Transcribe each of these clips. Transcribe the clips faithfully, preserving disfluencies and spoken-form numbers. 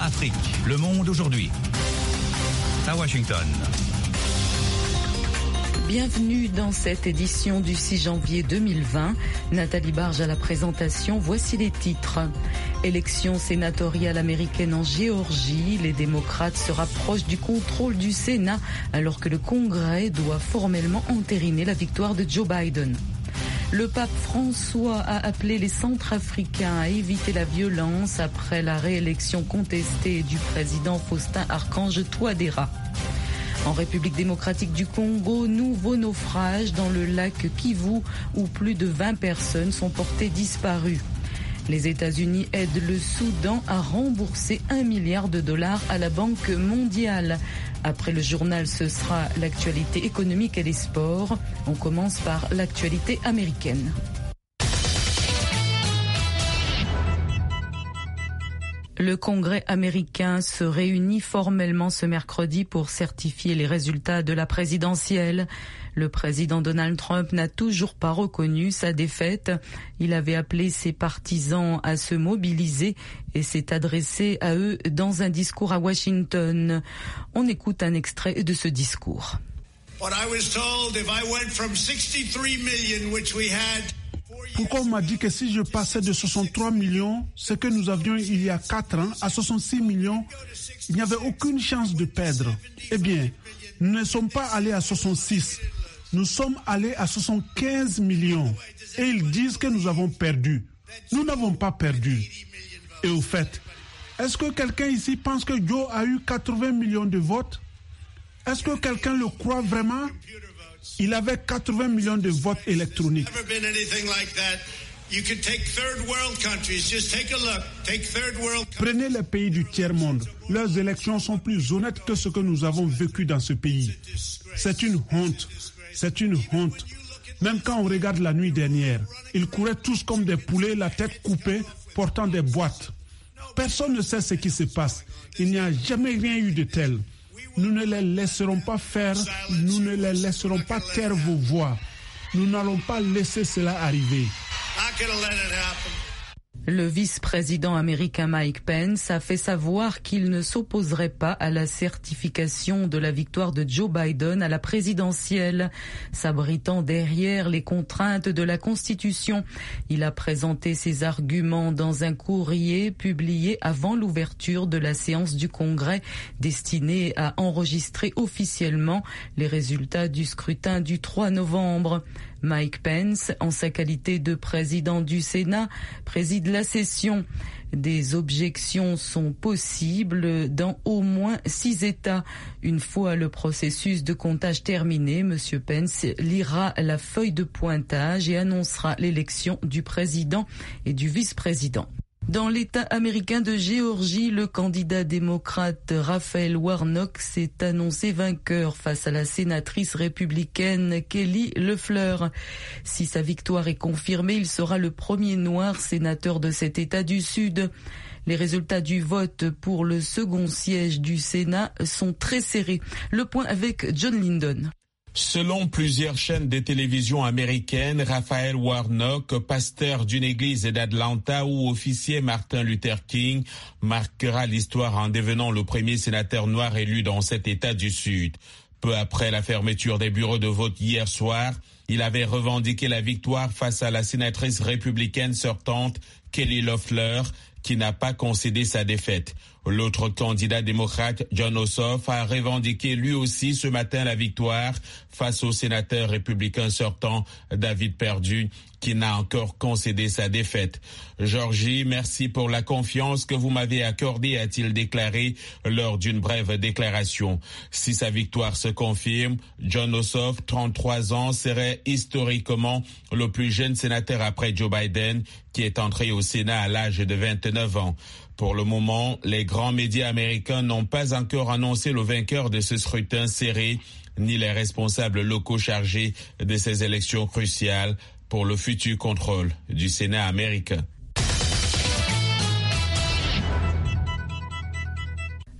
Afrique, le monde aujourd'hui. À Washington. Bienvenue dans cette édition du six janvier deux mille vingt. Nathalie Barge à la présentation. Voici les titres. Élection sénatoriale américaine en Géorgie. Les démocrates se rapprochent du contrôle du Sénat alors que le Congrès doit formellement entériner la victoire de Joe Biden. Le pape François a appelé les Centrafricains à éviter la violence après la réélection contestée du président Faustin Archange Touadéra. En République démocratique du Congo, nouveau naufrage dans le lac Kivu où plus de vingt personnes sont portées disparues. Les États-Unis aident le Soudan à rembourser un milliard de dollars à la Banque mondiale. Après le journal, ce sera l'actualité économique et les sports. On commence par l'actualité américaine. Le Congrès américain se réunit formellement ce mercredi pour certifier les résultats de la présidentielle. Le président Donald Trump n'a toujours pas reconnu sa défaite. Il avait appelé ses partisans à se mobiliser et s'est adressé à eux dans un discours à Washington. On écoute un extrait de ce discours. What I was told, if I went from sixty-three million, which we had Pourquoi on m'a dit que si je passais de soixante-trois millions, ce que nous avions il y a quatre ans, à soixante-six millions, il n'y avait aucune chance de perdre. Eh bien, nous ne sommes pas allés à soixante-six, nous sommes allés à soixante-quinze millions. Et ils disent que nous avons perdu. Nous n'avons pas perdu. Et au fait, est-ce que quelqu'un ici pense que Joe a eu quatre-vingts millions de votes? Est-ce que quelqu'un le croit vraiment? Il avait quatre-vingts millions de votes électroniques. Prenez les pays du tiers-monde. Leurs élections sont plus honnêtes que ce que nous avons vécu dans ce pays. C'est une honte. C'est une honte. Même quand on regarde la nuit dernière, ils couraient tous comme des poulets, la tête coupée, portant des boîtes. Personne ne sait ce qui se passe. Il n'y a jamais rien eu de tel. Nous ne les laisserons pas faire, nous ne les laisserons pas taire vos voix. Nous n'allons pas laisser cela arriver. Le vice-président américain Mike Pence a fait savoir qu'il ne s'opposerait pas à la certification de la victoire de Joe Biden à la présidentielle, s'abritant derrière les contraintes de la Constitution. Il a présenté ses arguments dans un courrier publié avant l'ouverture de la séance du Congrès destinée à enregistrer officiellement les résultats du scrutin du trois novembre. Mike Pence, en sa qualité de président du Sénat, préside la session. Des objections sont possibles dans au moins six États. Une fois le processus de comptage terminé, M. Pence lira la feuille de pointage et annoncera l'élection du président et du vice-président. Dans l'État américain de Géorgie, le candidat démocrate Raphaël Warnock s'est annoncé vainqueur face à la sénatrice républicaine Kelly Loeffler. Si sa victoire est confirmée, il sera le premier noir sénateur de cet État du Sud. Les résultats du vote pour le second siège du Sénat sont très serrés. Le point avec John Lindon. Selon plusieurs chaînes de télévision américaines, Raphaël Warnock, pasteur d'une église d'Atlanta où officiait Martin Luther King, marquera l'histoire en devenant le premier sénateur noir élu dans cet État du Sud. Peu après la fermeture des bureaux de vote hier soir, il avait revendiqué la victoire face à la sénatrice républicaine sortante Kelly Loeffler, qui n'a pas concédé sa défaite. L'autre candidat démocrate, Jon Ossoff, a revendiqué lui aussi ce matin la victoire face au sénateur républicain sortant David Perdue, qui n'a encore concédé sa défaite. Georgie, merci pour la confiance que vous m'avez accordée, a-t-il déclaré lors d'une brève déclaration. Si sa victoire se confirme, Jon Ossoff, trente-trois ans, serait historiquement le plus jeune sénateur après Joe Biden, qui est entré au Sénat à l'âge de vingt-neuf ans. Pour le moment, les grands médias américains n'ont pas encore annoncé le vainqueur de ce scrutin serré, ni les responsables locaux chargés de ces élections cruciales pour le futur contrôle du Sénat américain.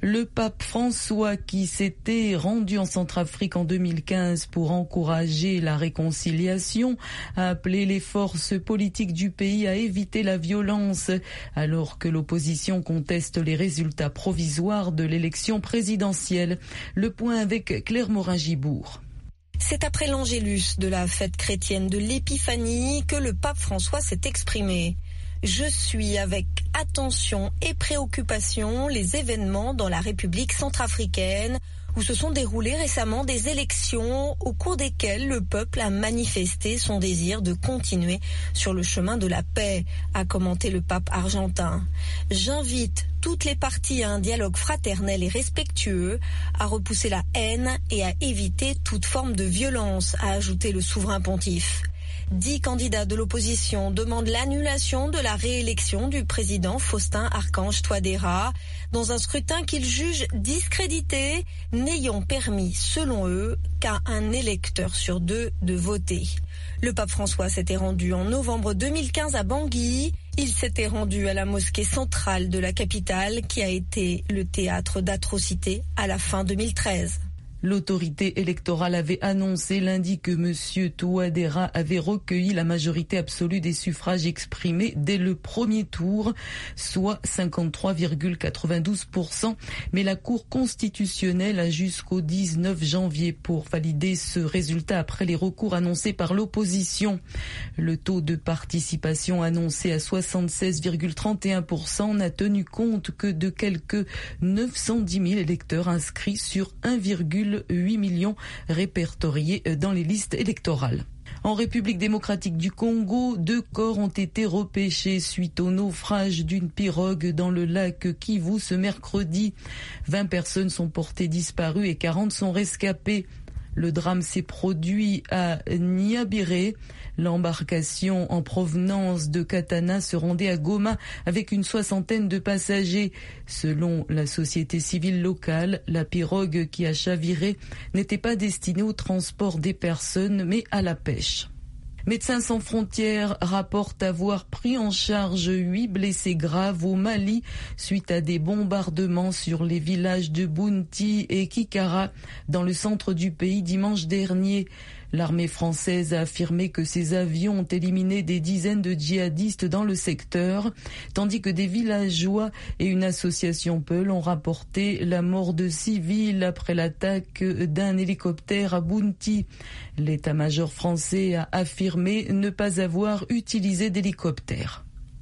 Le pape François, qui s'était rendu en Centrafrique en deux mille quinze pour encourager la réconciliation, a appelé les forces politiques du pays à éviter la violence, alors que l'opposition conteste les résultats provisoires de l'élection présidentielle. Le point avec Claire Morin-Gibourg. C'est après l'Angélus de la fête chrétienne de l'Épiphanie que le pape François s'est exprimé. Je suis avec attention et préoccupation les événements dans la République centrafricaine où se sont déroulées récemment des élections au cours desquelles le peuple a manifesté son désir de continuer sur le chemin de la paix, a commenté le pape argentin. J'invite toutes les parties à un dialogue fraternel et respectueux, à repousser la haine et à éviter toute forme de violence, a ajouté le souverain pontife. Dix candidats de l'opposition demandent l'annulation de la réélection du président Faustin Archange Touadéra dans un scrutin qu'ils jugent discrédité, n'ayant permis, selon eux, qu'à un électeur sur deux de voter. Le pape François s'était rendu en novembre deux mille quinze à Bangui. Il s'était rendu à la mosquée centrale de la capitale qui a été le théâtre d'atrocités à la fin deux mille treize. L'autorité électorale avait annoncé lundi que M. Touadéra avait recueilli la majorité absolue des suffrages exprimés dès le premier tour, soit cinquante-trois virgule quatre-vingt-douze pour cent. Mais la Cour constitutionnelle a jusqu'au dix-neuf janvier pour valider ce résultat après les recours annoncés par l'opposition. Le taux de participation annoncé à soixante-seize virgule trente et un pour cent n'a tenu compte que de quelques neuf cent dix mille électeurs inscrits sur un virgule huit millions répertoriés dans les listes électorales. En République démocratique du Congo, deux corps ont été repêchés suite au naufrage d'une pirogue dans le lac Kivu ce mercredi. vingt personnes sont portées disparues et quarante sont rescapées. Le drame s'est produit à Niabiré. L'embarcation en provenance de Katana se rendait à Goma avec une soixantaine de passagers. Selon la société civile locale, la pirogue qui a chaviré n'était pas destinée au transport des personnes mais à la pêche. Médecins sans frontières rapportent avoir pris en charge huit blessés graves au Mali suite à des bombardements sur les villages de Bounti et Kikara dans le centre du pays dimanche dernier. L'armée française a affirmé que ses avions ont éliminé des dizaines de djihadistes dans le secteur, tandis que des villageois et une association Peul ont rapporté la mort de civils après l'attaque d'un hélicoptère à Bounti. L'état-major français a affirmé ne pas avoir utilisé d'hélicoptère.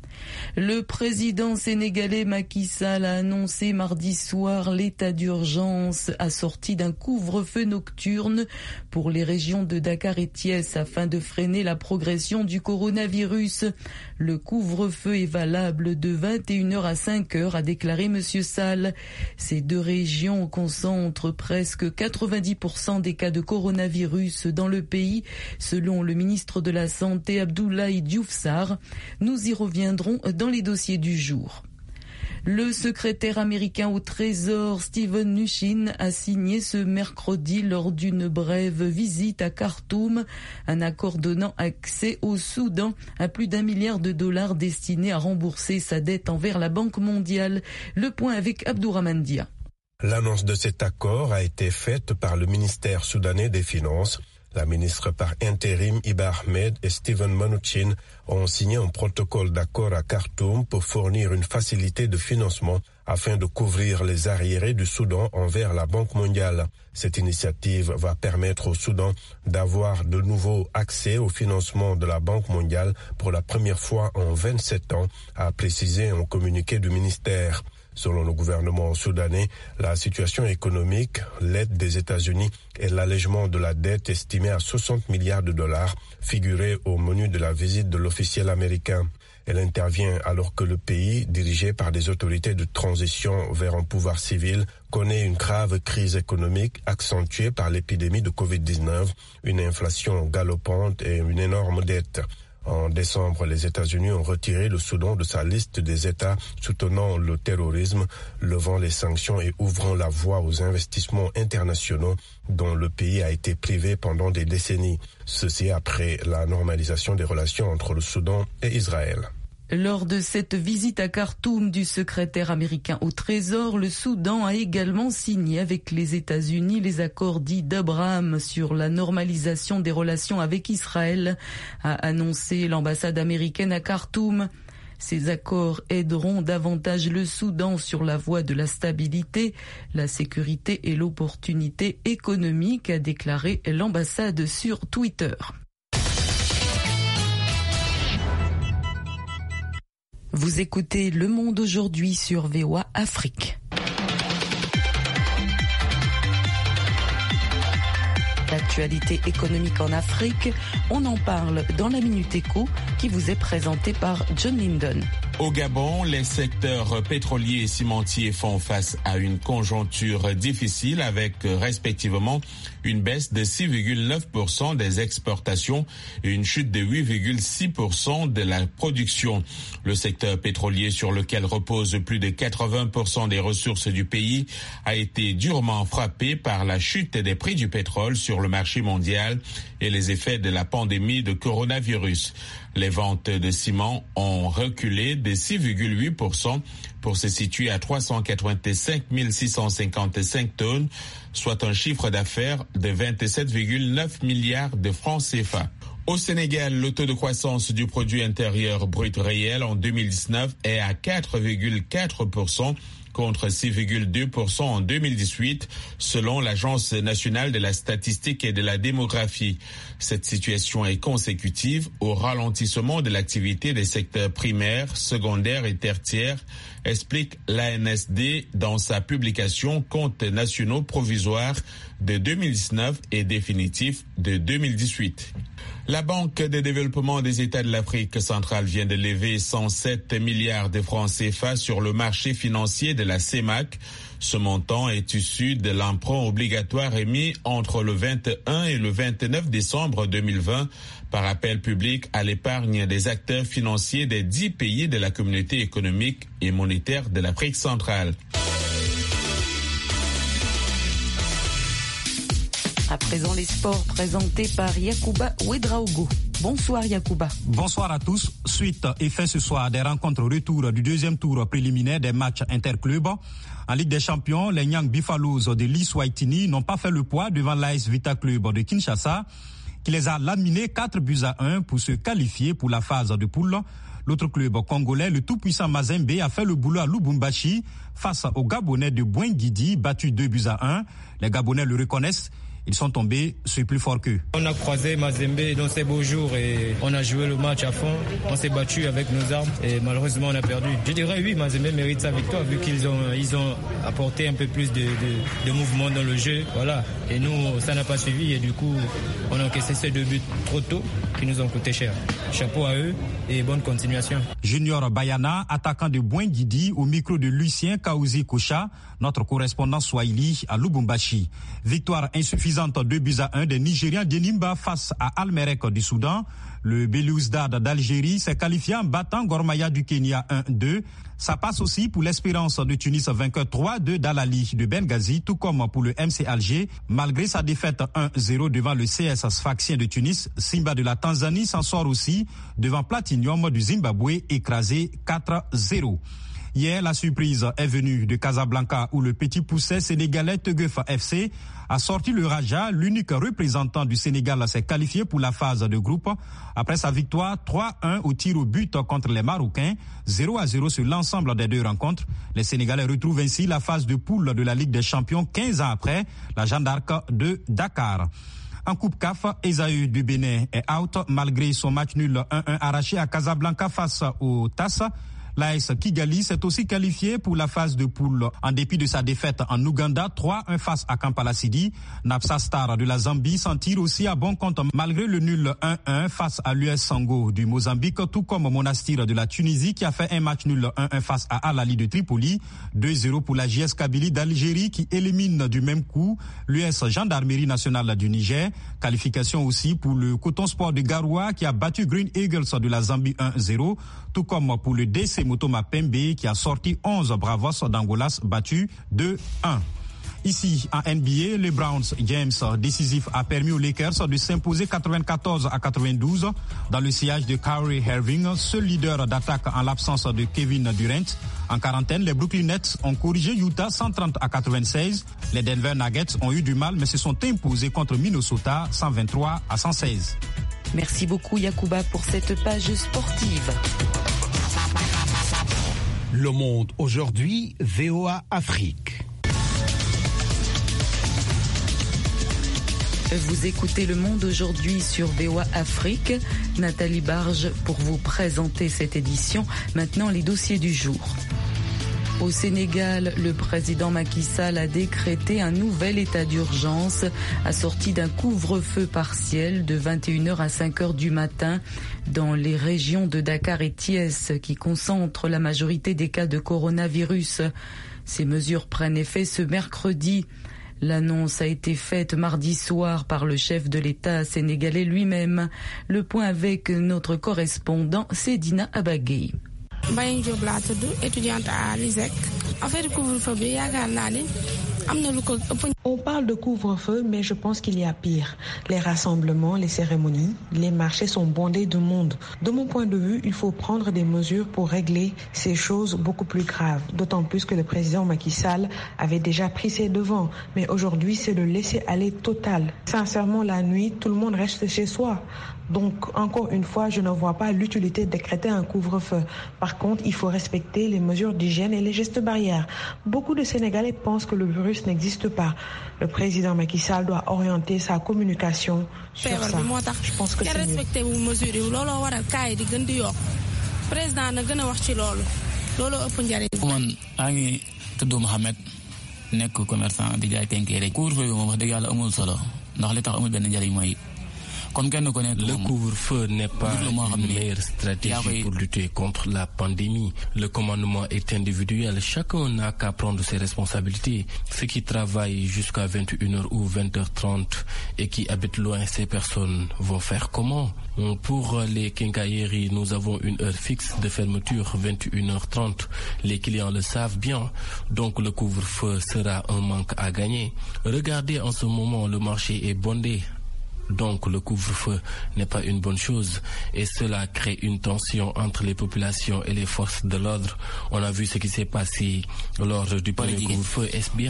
Le président sénégalais Macky Sall a annoncé mardi soir l'état d'urgence assorti d'un couvre-feu nocturne pour les régions de Dakar et Thiès afin de freiner la progression du coronavirus. Le couvre-feu est valable de vingt et une heures à cinq heures, a déclaré M. Sall. Ces deux régions concentrent presque quatre-vingt-dix pour cent des cas de coronavirus dans le pays, selon le ministre de la Santé Abdoulaye Diouf Sarr. Nous y reviendrons dans les dossiers du jour. Le secrétaire américain au Trésor, Steven Mnuchin, a signé ce mercredi lors d'une brève visite à Khartoum un accord donnant accès au Soudan à plus d'un milliard de dollars destinés à rembourser sa dette envers la Banque mondiale. Le point avec Abdourahmane Dia. L'annonce de cet accord a été faite par le ministère soudanais des Finances. La ministre par intérim Iba Ahmed et Steven Mnuchin ont signé un protocole d'accord à Khartoum pour fournir une facilité de financement afin de couvrir les arriérés du Soudan envers la Banque mondiale. Cette initiative va permettre au Soudan d'avoir de nouveau accès au financement de la Banque mondiale pour la première fois en vingt-sept ans, a précisé un communiqué du ministère. Selon le gouvernement soudanais, la situation économique, l'aide des États-Unis et l'allègement de la dette estimée à soixante milliards de dollars figuraient au menu de la visite de l'officiel américain. Elle intervient alors que le pays, dirigé par des autorités de transition vers un pouvoir civil, connaît une grave crise économique accentuée par l'épidémie de covid dix-neuf, une inflation galopante et une énorme dette. En décembre, les États-Unis ont retiré le Soudan de sa liste des États soutenant le terrorisme, levant les sanctions et ouvrant la voie aux investissements internationaux dont le pays a été privé pendant des décennies. Ceci après la normalisation des relations entre le Soudan et Israël. Lors de cette visite à Khartoum du secrétaire américain au Trésor, le Soudan a également signé avec les États-Unis les accords dits d'Abraham sur la normalisation des relations avec Israël, a annoncé l'ambassade américaine à Khartoum. Ces accords aideront davantage le Soudan sur la voie de la stabilité, la sécurité et l'opportunité économique, a déclaré l'ambassade sur Twitter. Vous écoutez Le Monde aujourd'hui sur V O A Afrique. L'actualité économique en Afrique, on en parle dans la Minute Éco qui vous est présentée par John Linden. Au Gabon, les secteurs pétroliers et cimentiers font face à une conjoncture difficile avec respectivement une baisse de six virgule neuf pour cent des exportations et une chute de huit virgule six pour cent de la production. Le secteur pétrolier, sur lequel repose plus de quatre-vingts pour cent des ressources du pays, a été durement frappé par la chute des prix du pétrole sur le marché mondial et les effets de la pandémie de coronavirus. Les ventes de ciment ont reculé de six virgule huit pour cent pour se situer à trois cent quatre-vingt-cinq mille six cent cinquante-cinq tonnes, soit un chiffre d'affaires de vingt-sept virgule neuf milliards de francs C F A. Au Sénégal, le taux de croissance du produit intérieur brut réel en deux mille dix-neuf est à quatre virgule quatre pour cent contre six virgule deux pour cent en deux mille dix-huit, selon l'Agence nationale de la statistique et de la démographie. Cette situation est consécutive au ralentissement de l'activité des secteurs primaires, secondaires et tertiaires, explique l'A N S D dans sa publication Comptes nationaux provisoires de deux mille dix-neuf et définitifs de deux mille dix-huit. La Banque de développement des États de l'Afrique centrale vient de lever cent sept milliards de francs C F A sur le marché financier de la C E M A C. Ce montant est issu de l'emprunt obligatoire émis entre le vingt et un et le vingt-neuf décembre deux mille vingt par appel public à l'épargne des acteurs financiers des dix pays de la communauté économique et monétaire de l'Afrique centrale. À présent, les sports présentés par Yacouba Ouedraogo. Bonsoir Yacouba. Bonsoir à tous. Suite et fin ce soir des rencontres retour du deuxième tour préliminaire des matchs interclubs. En Ligue des Champions, les Nyang Buffaloes de l'Iswaitini n'ont pas fait le poids devant l'A S Vita Club de Kinshasa, qui les a laminés quatre buts à un pour se qualifier pour la phase de poule. L'autre club congolais, le tout-puissant Mazembe, a fait le boulot à Lubumbashi face aux Gabonais de Boinguidi, battus deux buts à un. Les Gabonais le reconnaissent. Ils sont tombés, c'est plus fort qu'eux. On a croisé Mazembe dans ces beaux jours et on a joué le match à fond. On s'est battu avec nos armes et malheureusement on a perdu. Je dirais oui, Mazembe mérite sa victoire vu qu'ils ont, ils ont apporté un peu plus de, de, de mouvement dans le jeu. Voilà. Et nous, ça n'a pas suivi et du coup, on a encaissé ces deux buts trop tôt qui nous ont coûté cher. Chapeau à eux et bonne continuation. Junior Bayana, attaquant de Boinguidi, au micro de Lucien Kaouzi Kocha, notre correspondant Swahili à Lubumbashi. Victoire insuffisante, deux buts à un des Nigérians d'Enimba face à Al-Merrek du Soudan. Le Belouizdad d'Algérie s'est qualifié en battant Gormaya du Kenya un deux. Ça passe aussi pour l'Espérance de Tunis vainqueur trois deux d'Al-Ali de Benghazi, tout comme pour le M C Alger. Malgré sa défaite un zéro devant le C S Sfaxien de Tunis, Simba de la Tanzanie s'en sort aussi devant Platinium du Zimbabwe, écrasé quatre zéro. Hier, la surprise est venue de Casablanca où le petit pousset sénégalais Tegeuf F C a sorti le Raja. L'unique représentant du Sénégal s'est qualifié pour la phase de groupe après sa victoire trois un au tir au but contre les Marocains, zéro à zéro sur l'ensemble des deux rencontres. Les Sénégalais retrouvent ainsi la phase de poule de la Ligue des Champions quinze ans après la Jeanne d'Arc de Dakar. En Coupe C A F, Esaü du Bénin est out malgré son match nul un un arraché à Casablanca face au T A S. L'A S Kigali s'est aussi qualifié pour la phase de poule en dépit de sa défaite en Ouganda trois un face à Kampala Sidi. Napsa Star de la Zambie s'en tire aussi à bon compte malgré le nul un un face à l'U S Sango du Mozambique, tout comme Monastir de la Tunisie qui a fait un match nul un un face à Al-Ali de Tripoli. deux zéro pour la J S Kabylie d'Algérie qui élimine du même coup l'U S Gendarmerie nationale du Niger. Qualification aussi pour le Coton Sport de Garoua qui a battu Green Eagles de la Zambie un zéro, tout comme pour le D C Motoma Pembe qui a sorti onze Bravos d'Angolas battu deux un. Ici, en N B A, les Browns, James, décisif, a permis aux Lakers de s'imposer quatre-vingt-quatorze à quatre-vingt-douze dans le sillage de Kyrie Irving, seul leader d'attaque en l'absence de Kevin Durant. En quarantaine, les Brooklyn Nets ont corrigé Utah cent trente à quatre-vingt-seize. Les Denver Nuggets ont eu du mal mais se sont imposés contre Minnesota cent vingt-trois à cent seize. Merci beaucoup Yacouba pour cette page sportive. Le Monde aujourd'hui, V O A Afrique. Vous écoutez Le Monde aujourd'hui sur V O A Afrique. Nathalie Barge pour vous présenter cette édition. Maintenant, les dossiers du jour. Au Sénégal, le président Macky Sall a décrété un nouvel état d'urgence assorti d'un couvre-feu partiel de vingt et une heures à cinq heures du matin dans les régions de Dakar et Thiès qui concentrent la majorité des cas de coronavirus. Ces mesures prennent effet ce mercredi. L'annonce a été faite mardi soir par le chef de l'État sénégalais lui-même. Le point avec notre correspondant Sedina Abagay. Mbayang Diop laa tudd, étudiante à l'I S E C. Affaire couvre-feu bi yaakaar naa ne am na lu ko ëpp. On parle de couvre-feu, mais je pense qu'il y a pire. Les rassemblements, les cérémonies, les marchés sont bondés de monde. De mon point de vue, il faut prendre des mesures pour régler ces choses beaucoup plus graves. D'autant plus que le président Macky Sall avait déjà pris ses devants. Mais aujourd'hui, c'est le laisser-aller total. Sincèrement, la nuit, tout le monde reste chez soi. Donc, encore une fois, je ne vois pas l'utilité de décréter un couvre-feu. Par contre, il faut respecter les mesures d'hygiène et les gestes barrières. Beaucoup de Sénégalais pensent que le virus n'existe pas. Le président Macky Sall doit orienter sa communication sur ça. Je pense que c'est mieux. Le couvre-feu n'est pas une meilleure stratégie pour lutter contre la pandémie. Le commandement est individuel. Chacun n'a qu'à prendre ses responsabilités. Ceux qui travaillent jusqu'à vingt et une heures ou vingt heures trente et qui habitent loin, ces personnes vont faire comment? Pour les quincailleries, nous avons une heure fixe de fermeture, vingt et une heures trente. Les clients le savent bien. Donc le couvre-feu sera un manque à gagner. Regardez, en ce moment, le marché est bondé. Donc le couvre-feu n'est pas une bonne chose et cela crée une tension entre les populations et les forces de l'ordre. On a vu ce qui s'est passé lors du premier couvre-feu. Est-ce bien?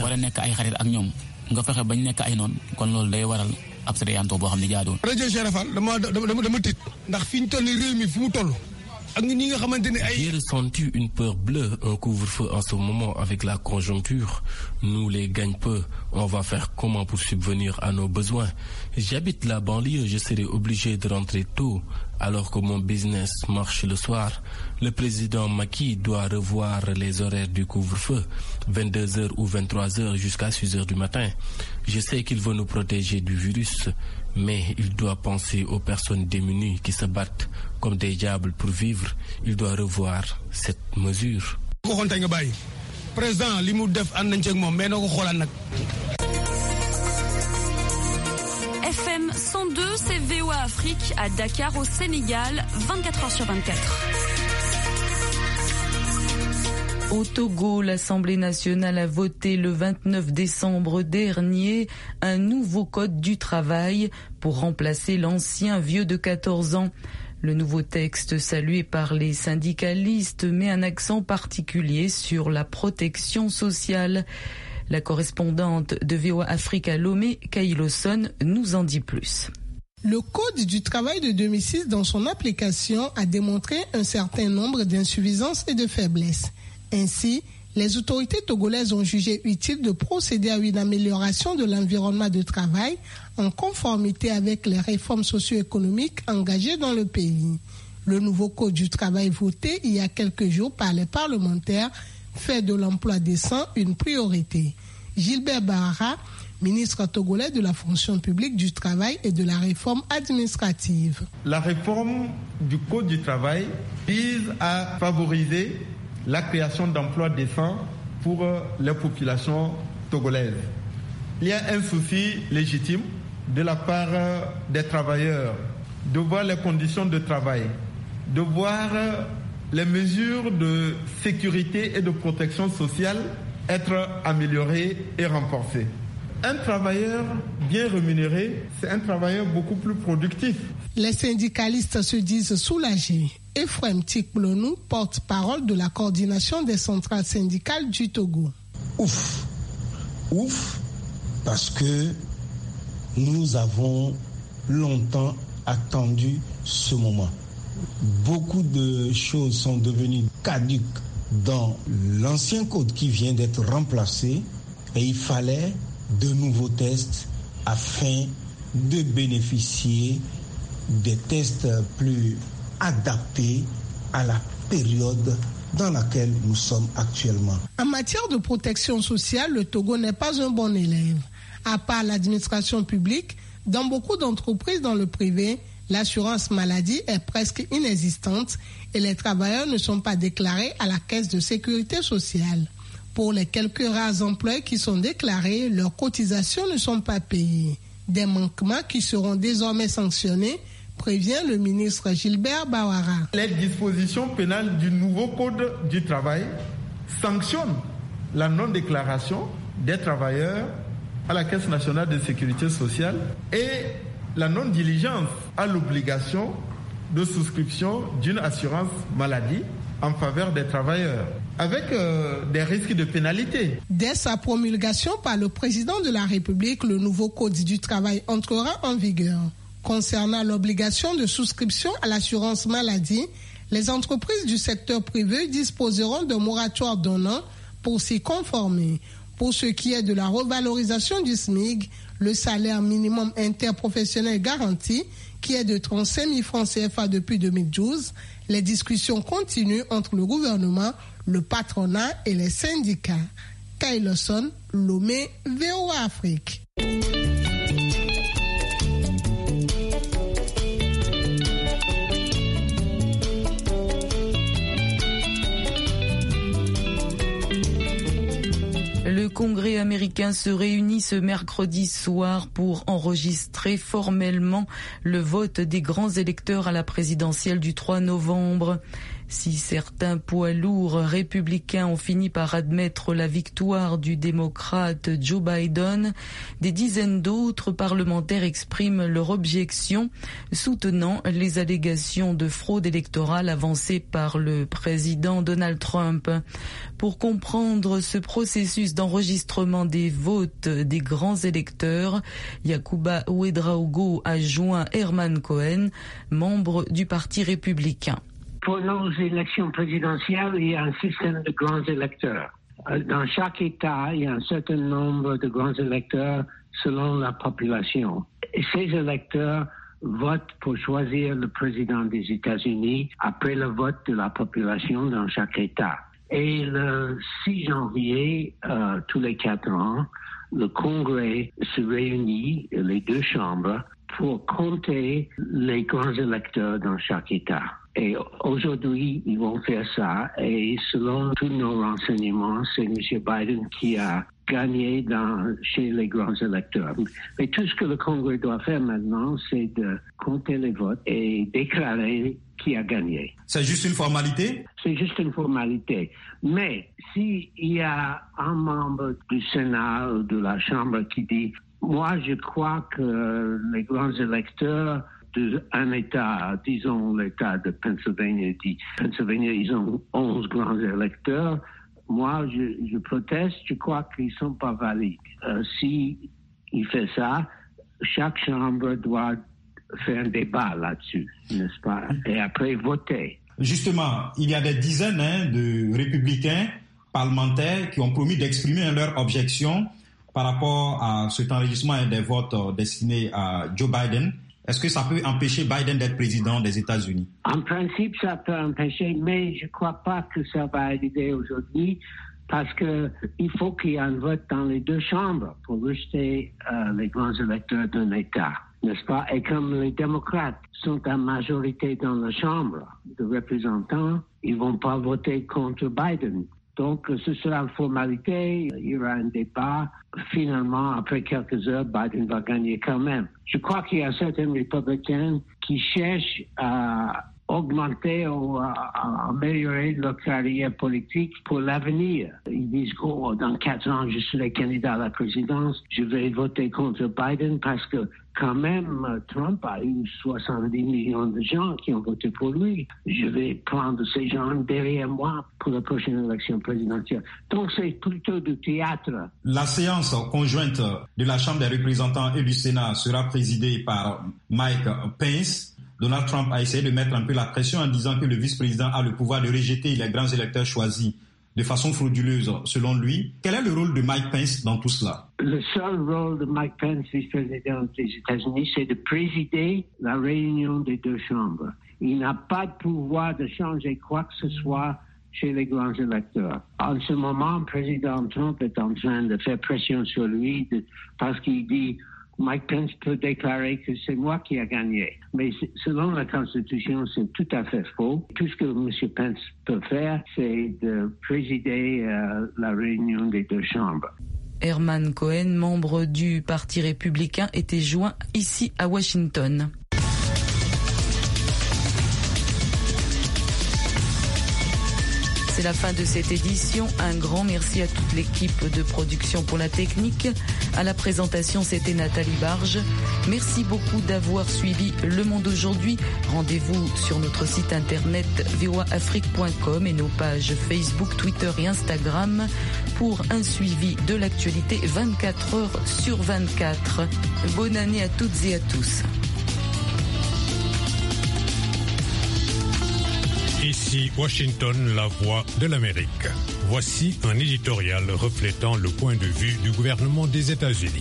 J'ai ressenti une peur bleue, un couvre-feu en ce moment avec la conjoncture. Nous les gagne-peu, on va faire comment pour subvenir à nos besoins? J'habite la banlieue, je serai obligé de rentrer tôt alors que mon business marche le soir. Le président Macky doit revoir les horaires du couvre-feu, vingt-deux heures ou vingt-trois heures jusqu'à six heures du matin. Je sais qu'il veut nous protéger du virus, mais il doit penser aux personnes démunies qui se battent comme des diables pour vivre. Il doit revoir cette mesure. F M cent deux, c'est V O A Afrique à Dakar au Sénégal, vingt-quatre heures sur vingt-quatre. Au Togo, l'Assemblée nationale a voté le vingt-neuf décembre dernier un nouveau code du travail pour remplacer l'ancien vieux de quatorze ans. Le nouveau texte, salué par les syndicalistes, met un accent particulier sur la protection sociale. La correspondante de V O A Afrique à Lomé, Kaïloson, nous en dit plus. Le Code du travail de deux mille six, dans son application, a démontré un certain nombre d'insuffisances et de faiblesses. Ainsi, les autorités togolaises ont jugé utile de procéder à une amélioration de l'environnement de travail en conformité avec les réformes socio-économiques engagées dans le pays. Le nouveau Code du travail voté il y a quelques jours par les parlementaires fait de l'emploi décent une priorité. Gilbert Bahara, ministre togolais de la fonction publique, du travail et de la réforme administrative. La réforme du Code du travail vise à favoriser la création d'emplois décents pour les populations togolaises. Il y a un souci légitime de la part des travailleurs de voir les conditions de travail, de voir les mesures de sécurité et de protection sociale être améliorée et renforcée. Un travailleur bien rémunéré, c'est un travailleur beaucoup plus productif. Les syndicalistes se disent soulagés. Ephraim Tikblonou, porte-parole de la coordination des centrales syndicales du Togo. Ouf, ouf, parce que nous avons longtemps attendu ce moment. Beaucoup de choses sont devenues caduques dans l'ancien code qui vient d'être remplacé et il fallait de nouveaux tests afin de bénéficier des tests plus adaptés à la période dans laquelle nous sommes actuellement. En matière de protection sociale, le Togo n'est pas un bon élève. À part l'administration publique, dans beaucoup d'entreprises dans le privé, l'assurance maladie est presque inexistante et les travailleurs ne sont pas déclarés à la caisse de sécurité sociale. Pour les quelques rares emplois qui sont déclarés, leurs cotisations ne sont pas payées. Des manquements qui seront désormais sanctionnés, prévient le ministre Gilbert Bawara. Les dispositions pénales du nouveau code du travail sanctionnent la non-déclaration des travailleurs à la Caisse nationale de sécurité sociale et la non-diligence à l'obligation de souscription d'une assurance maladie en faveur des travailleurs, avec euh, des risques de pénalité. Dès sa promulgation par le président de la République, le nouveau Code du travail entrera en vigueur. Concernant l'obligation de souscription à l'assurance maladie, les entreprises du secteur privé disposeront d'un moratoire d'un an pour s'y conformer. Pour ce qui est de la revalorisation du S M I G, le salaire minimum interprofessionnel garanti, qui est de trente-cinq mille francs C F A depuis deux mille douze, les discussions continuent entre le gouvernement, le patronat et les syndicats. Kailoson, Lomé, V O A Afrique. Le Congrès américain se réunit ce mercredi soir pour enregistrer formellement le vote des grands électeurs à la présidentielle du trois novembre. Si certains poids lourds républicains ont fini par admettre la victoire du démocrate Joe Biden, des dizaines d'autres parlementaires expriment leur objection, soutenant les allégations de fraude électorale avancées par le président Donald Trump. Pour comprendre ce processus d'enregistrement des votes des grands électeurs, Yacouba Ouedraogo a joint Herman Cohen, membre du Parti républicain. Pour nos élections présidentielles, il y a un système de grands électeurs. Dans chaque État, il y a un certain nombre de grands électeurs selon la population. Et ces électeurs votent pour choisir le président des États-Unis après le vote de la population dans chaque État. Et le six janvier, euh, tous les quatre ans, le Congrès se réunit, les deux chambres, pour compter les grands électeurs dans chaque État. Et aujourd'hui, ils vont faire ça. Et selon tous nos renseignements, c'est M. Biden qui a gagné dans, chez les grands électeurs. Mais tout ce que le Congrès doit faire maintenant, c'est de compter les votes et déclarer qui a gagné. C'est juste une formalité? C'est juste une formalité. Mais s'il y a un membre du Sénat ou de la Chambre qui dit « Moi, je crois que les grands électeurs un État, disons l'État de Pennsylvanie, dit Pennsylvanie, ils ont onze grands électeurs. Moi, je, je proteste, je crois qu'ils ne sont pas valides. Euh, si il fait ça, chaque chambre doit faire un débat là-dessus, n'est-ce pas? Et après voter. Justement, il y a des dizaines hein, de républicains parlementaires qui ont promis d'exprimer leur objection par rapport à cet enregistrement des votes destinés à Joe Biden. Est-ce que ça peut empêcher Biden d'être président des États-Unis? En principe, ça peut empêcher, mais je ne crois pas que ça va arriver aujourd'hui parce que il faut qu'il y ait un vote dans les deux chambres pour rejeter euh, les grands électeurs d'un État, n'est-ce pas? Et comme les démocrates sont en majorité dans la Chambre de représentants, ils ne vont pas voter contre Biden. Donc, ce sera une formalité, il y aura un débat. Finalement, après quelques heures, Biden va gagner quand même. Je crois qu'il y a certains républicains qui cherchent à augmenter ou à, à améliorer leur carrière politique pour l'avenir. Ils disent que oh, dans quatre ans, je serai candidat à la présidence, je vais voter contre Biden parce que quand même, Trump a eu soixante-dix millions de gens qui ont voté pour lui. Je vais prendre ces gens derrière moi pour la prochaine élection présidentielle. Donc, c'est plutôt du théâtre. La séance conjointe de la Chambre des représentants et du Sénat sera présidée par Mike Pence. Donald Trump a essayé de mettre un peu la pression en disant que le vice-président a le pouvoir de rejeter les grands électeurs choisis de façon frauduleuse, selon lui. Quel est le rôle de Mike Pence dans tout cela? Le seul rôle de Mike Pence, vice-président des États-Unis, c'est de présider la réunion des deux chambres. Il n'a pas de pouvoir de changer quoi que ce soit chez les grands électeurs. En ce moment, le président Trump est en train de faire pression sur lui de, parce qu'il dit Mike Pence peut déclarer que c'est moi qui ai gagné. Mais selon la Constitution, c'est tout à fait faux. Tout ce que M. Pence peut faire, c'est de présider euh, la réunion des deux chambres. Herman Cohen, membre du Parti républicain, était joint ici à Washington. C'est la fin de cette édition. Un grand merci à toute l'équipe de production pour la technique. À la présentation, c'était Nathalie Barge. Merci beaucoup d'avoir suivi Le Monde aujourd'hui. Rendez-vous sur notre site internet v o a afrique point com et nos pages Facebook, Twitter et Instagram pour un suivi de l'actualité vingt-quatre heures sur vingt-quatre. Bonne année à toutes et à tous. Ici Washington, la voix de l'Amérique. Voici un éditorial reflétant le point de vue du gouvernement des États-Unis.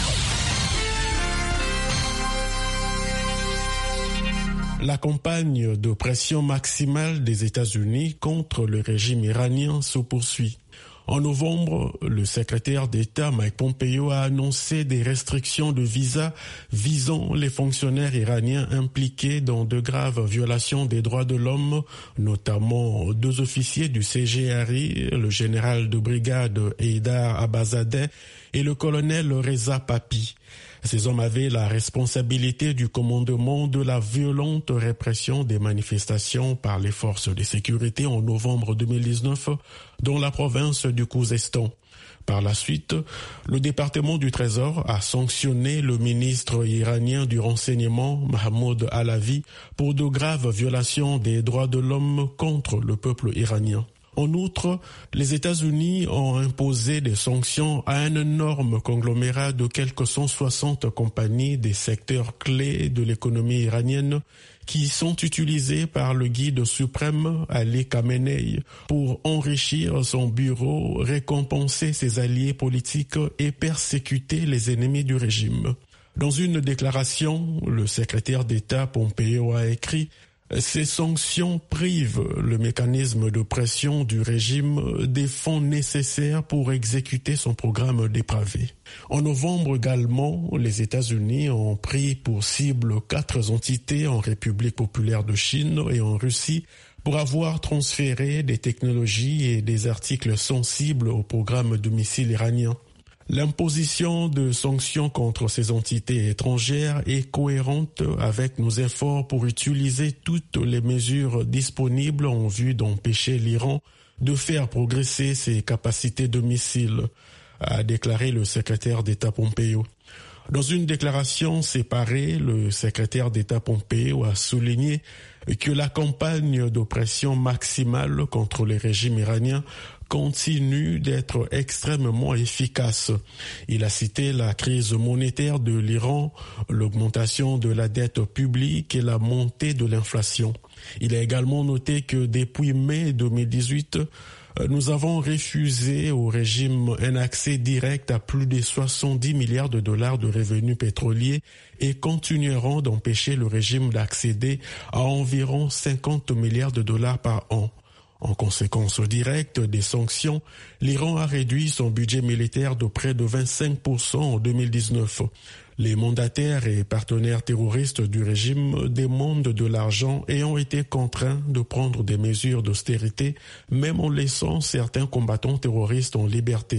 La campagne de pression maximale des États-Unis contre le régime iranien se poursuit. En novembre, le secrétaire d'État Mike Pompeo a annoncé des restrictions de visa visant les fonctionnaires iraniens impliqués dans de graves violations des droits de l'homme, notamment deux officiers du C G R I, le général de brigade Haïdar Abbaszadeh et le colonel Reza Papi. Ces hommes avaient la responsabilité du commandement de la violente répression des manifestations par les forces de sécurité en novembre deux mille dix-neuf dans la province du Khouzestan. Par la suite, le département du Trésor a sanctionné le ministre iranien du renseignement, Mahmoud Alavi, pour de graves violations des droits de l'homme contre le peuple iranien. En outre, les États-Unis ont imposé des sanctions à un énorme conglomérat de quelques cent soixante compagnies des secteurs clés de l'économie iranienne qui sont utilisées par le guide suprême Ali Khamenei pour enrichir son bureau, récompenser ses alliés politiques et persécuter les ennemis du régime. Dans une déclaration, le secrétaire d'État Pompeo a écrit « Ces sanctions privent le mécanisme de pression du régime des fonds nécessaires pour exécuter son programme dépravé. » En novembre également, les États-Unis ont pris pour cible quatre entités en République populaire de Chine et en Russie pour avoir transféré des technologies et des articles sensibles au programme de missiles iranien. L'imposition de sanctions contre ces entités étrangères est cohérente avec nos efforts pour utiliser toutes les mesures disponibles en vue d'empêcher l'Iran de faire progresser ses capacités de missiles, a déclaré le secrétaire d'État Pompeo. Dans une déclaration séparée, le secrétaire d'État Pompeo a souligné que la campagne d'oppression maximale contre le régime iranien continue d'être extrêmement efficace. Il a cité la crise monétaire de l'Iran, l'augmentation de la dette publique et la montée de l'inflation. Il a également noté que depuis mai deux mille dix-huit, nous avons refusé au régime un accès direct à plus de soixante-dix milliards de dollars de revenus pétroliers et continuerons d'empêcher le régime d'accéder à environ cinquante milliards de dollars par an. En conséquence directe des sanctions, l'Iran a réduit son budget militaire de près de vingt-cinq pour cent en deux mille dix-neuf. Les mandataires et partenaires terroristes du régime demandent de l'argent et ont été contraints de prendre des mesures d'austérité, même en laissant certains combattants terroristes en liberté.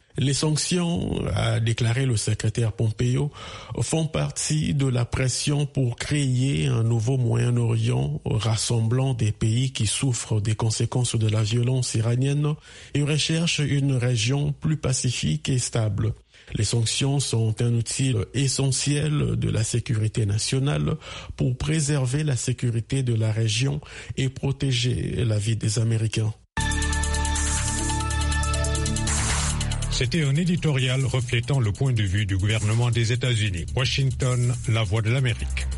Les sanctions, a déclaré le secrétaire Pompeo, font partie de la pression pour créer un nouveau Moyen-Orient rassemblant des pays qui souffrent des conséquences de la violence iranienne et recherchent une région plus pacifique et stable. Les sanctions sont un outil essentiel de la sécurité nationale pour préserver la sécurité de la région et protéger la vie des Américains. C'était un éditorial reflétant le point de vue du gouvernement des États-Unis. Washington, la voix de l'Amérique.